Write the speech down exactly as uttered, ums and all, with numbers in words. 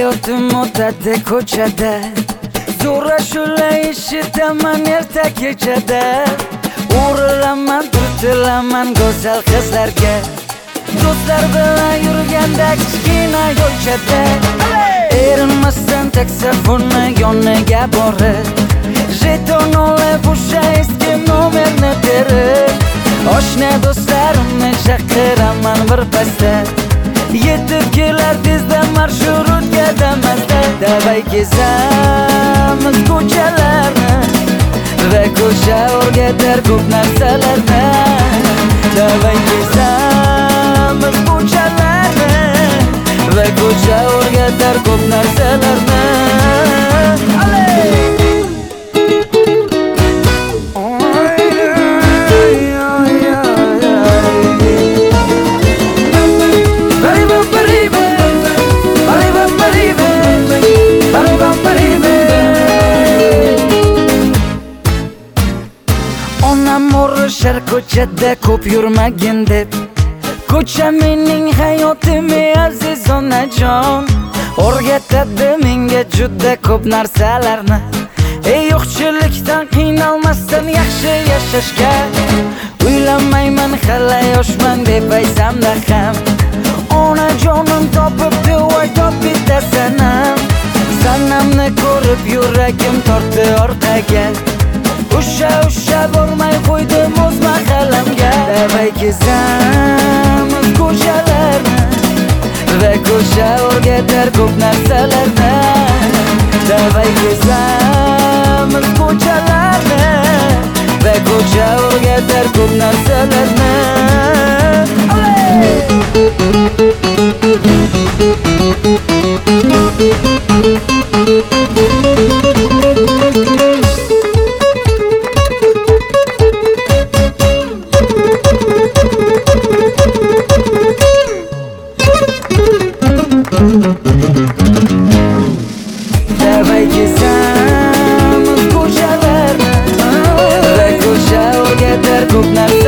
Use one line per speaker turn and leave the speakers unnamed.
hayotim o'tadi ko'chada, zo'ra shula eshitaman erta kechada. O'rilaman, turtilaman go'zal qizlarga, do'stlar bilan yurganda kichkina yo'lchada. Erinmasdan taksafonni yoniga borib, jeton olib o'sha eski nomerni terib, oshna do'stlarimni chaqiraman bir pasda. Yetib kelar tezda marshrutga Damasda. Davay kezamiz ko'chalarni va ko'cha o'rgatar ko'p narsalarni. Davay kezamiz ko'chalarni va ko'cha o'rgatar ko'p narsalarni. Onam o'rishar ko'chada ko'p yurmagin deb, ko'cha mening hayotim aziz onajon. O'rgatadi menga juda ko'p narsalarni, ey yo'qchilikdan qiynalmasdan yaxshi yashashga. Uylanmayman hali yoshman deb aytsamda ham, onajonim topibdi voy top bitta sanam. Sanamni ko'rib yuragim tortdi orqaga, Usha usha bormay qo'ydim o'z mahallamga. Davay kezamiz ko'chalarni va ko'cha o'rgatar ko'p narsalarni. Davay kezamiz ko'chalarni va ko'cha o'rgatar ko'p narsalarni. Davay kezamiz ko'chalarni va ko'cha o'rgatar ko'p narsalarni.